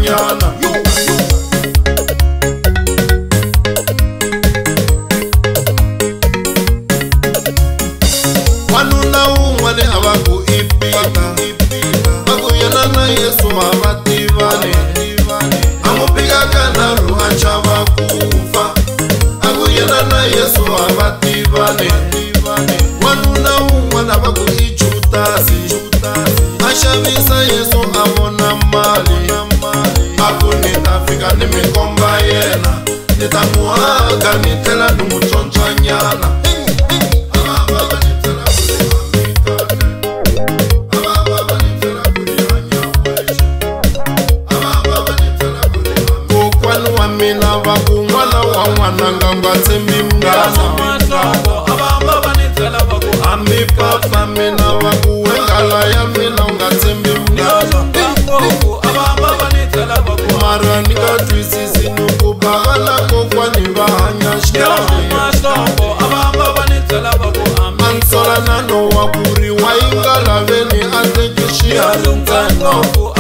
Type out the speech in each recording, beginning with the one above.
nyana. Wanuna un'wana ava ku ipita vakuyana na Yesu avativane amupika kanharhu a chava kufa akuyana na Yesu avativane. Wanuna un'wana ava ku i Judasi a xavisa Yesu a vona mali aku ni ta fika ni mi komba yena ni ta n'wu haka ni tlhela ni n'wu tsontswa nyana. Kokwani wa mina va ku n'wana wa n'wananga nga tshembi mngana hambi papa mina va ku wengala ya mina u nga tshembi mngana. Mara ni nga twisisi ni ku bava na kokwani va hanya xikarhi a nsolana no wa ku ri wa yi nga laveni a teki xiharhi ntsena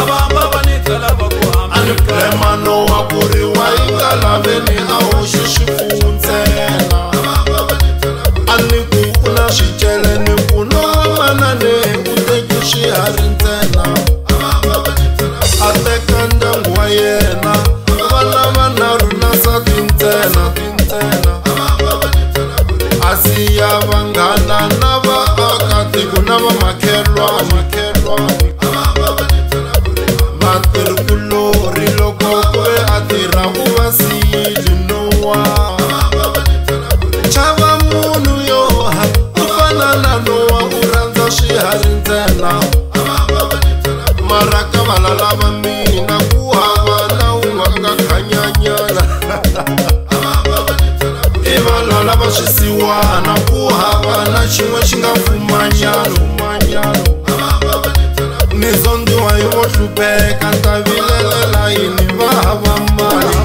a ni plema no wa ku ri wa yi nga laveni a hoxi xifuwo ntsena a ni ku u na swicele ni ku no manane u teki xiharhi ntsena a teka ndyangu wa yena vana vanharhu na nsati ntsena a siya vanghana na vaakatiko na vamakhelwani vatirhikulori loko ku ve a tirha u va siyile nowa chava munhu yoha u fana na nowa u rhandza swiharhi ntsena mara ka valala va mina ku hava na un'wa nga khanyanyana i valala va swisiwana ku hava na xin'we xi nga fumanyana ni zondiwa hi vo hlupheka ta vilelela yini va hava mali.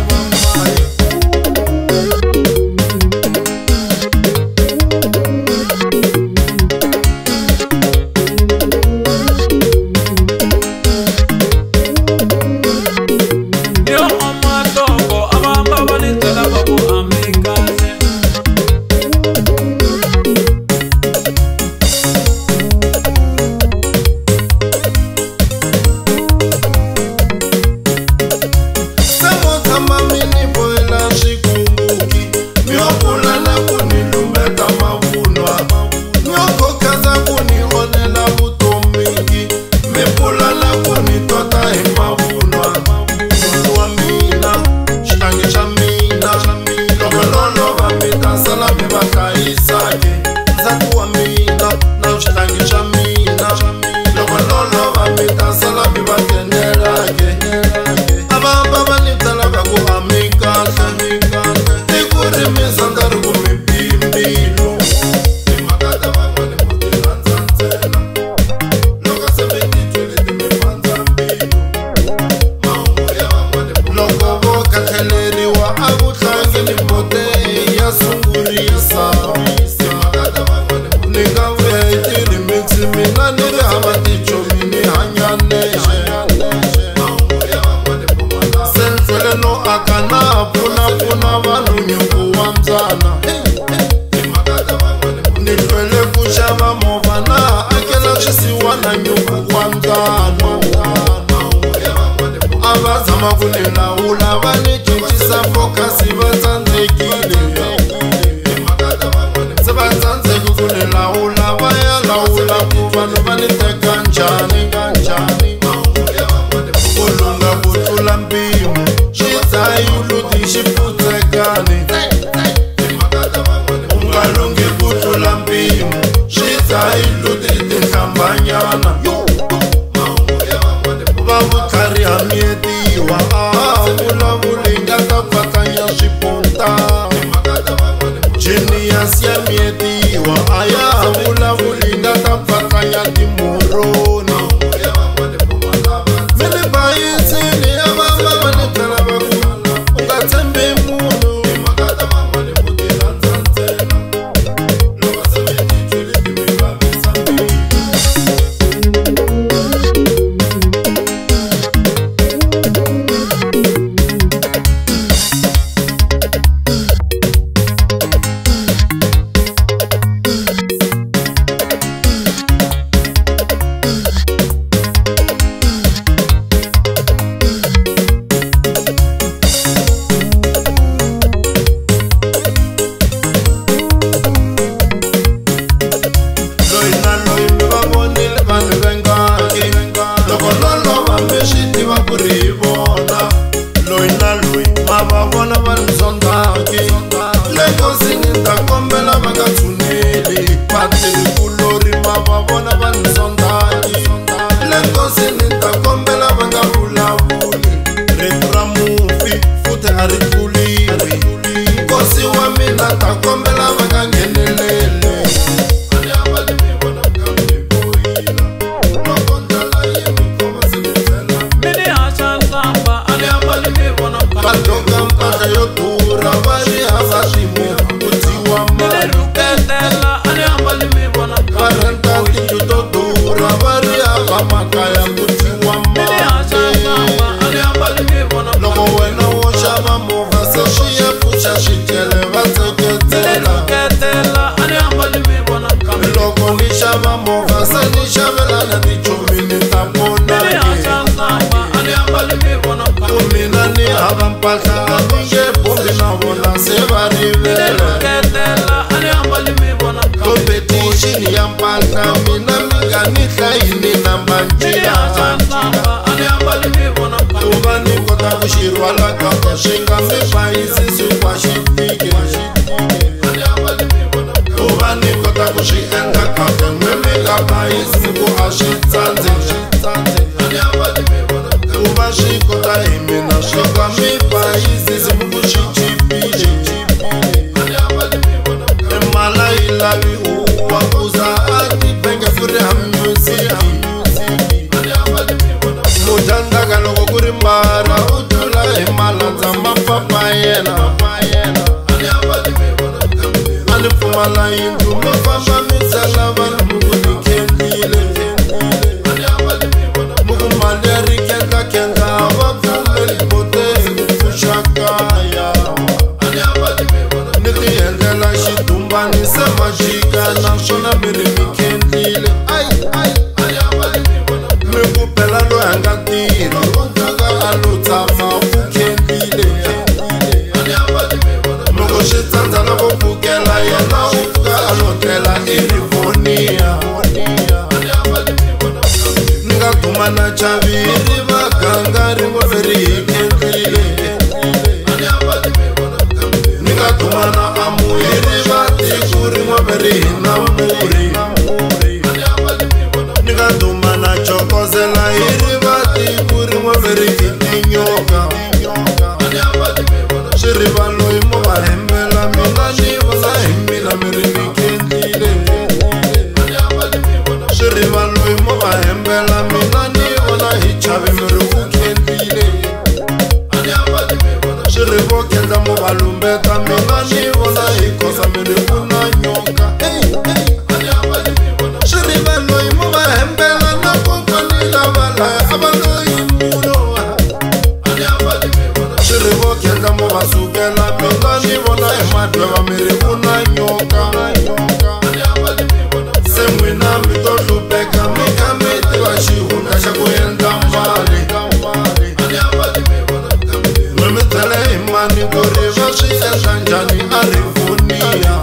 Genius ya mietiwa aya vula vulinga ta pfakanya timoroni. va mpahla minge bombi na vona se va rivela competition ya mpahla mina minga ni hlayini na mbanjila ku va ni kota ku xi rhwala kahle swi nga mi bayisisi kwa xifike ku va ni kota ku swi endla kahle mwe mi nga bayisi ku a swi tsandze ku va swi kota hi mina swi nga mi bayisisi ku swi chipile mala yi lavi uwa ku za a ti benge furi ha music mujandaka loko ku ri mbara u tlula hi malandza mapapa yena a ni pfumala yindlu mi famba mi tsala vanhu mi ku ni kendlile mi ku mali ya ri kendlakendla va pfumeli boteni pfuxa kaya ni ti endlela xidumbani se majika naswona mi ri mi kendlile mi ku pela loyi a nga tirhi u tlaka a lo tshama ku kendlile loko swi tsandza na ku pfukela yena u pfuka a lo tlela erivonia ni nga duma na chaviri vaganga rin'we veri hi kendlile ni nga duma na amuhiri va tiko rin'we veri hi namuri ni nga duma na chokozela hi ri va tiko rin'we veri hi tinyoka swi ri va loyi mo va hembela mina ni vona hi mina mi ri mi kendlile swi ri va loyi mo va hembela mina ni vona hi chave mi ri ku kendlile swi ri vo kendla mo va lumbeta mina ni vona hi kosa mi ri ku na nyoka swi ri va loyi mo va hembela na kokwani lava laya a va loyi muno swi ri vo kendla mo va sukela mina ni vona hi madweva mi ri ku na nyoka se n'wina mi to hlupeka mi kha mi tiva xihundla xa ku endla mali mi mi byele hi mani ku ri va swi endla njhani a rivonia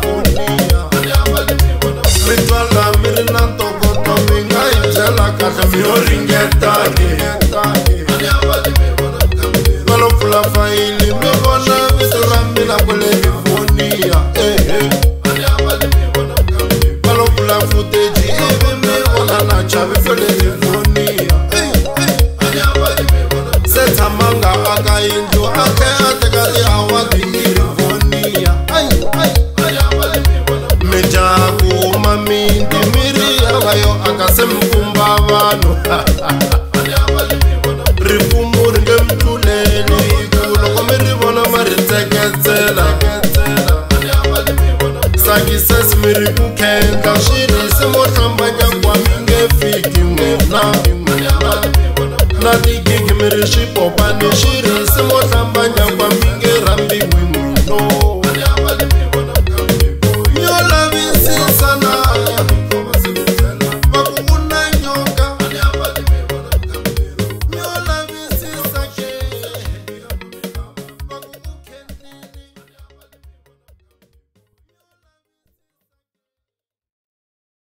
mi twala mi ri na ntokoto mi nga yi byela kahle mi yo ringetake va lo pfula fayili mi vona vito ra mina kwale rivonia va lo pfula futeji ivi mi vona na chavi kwale rivonia se tshama nga aka yindlu a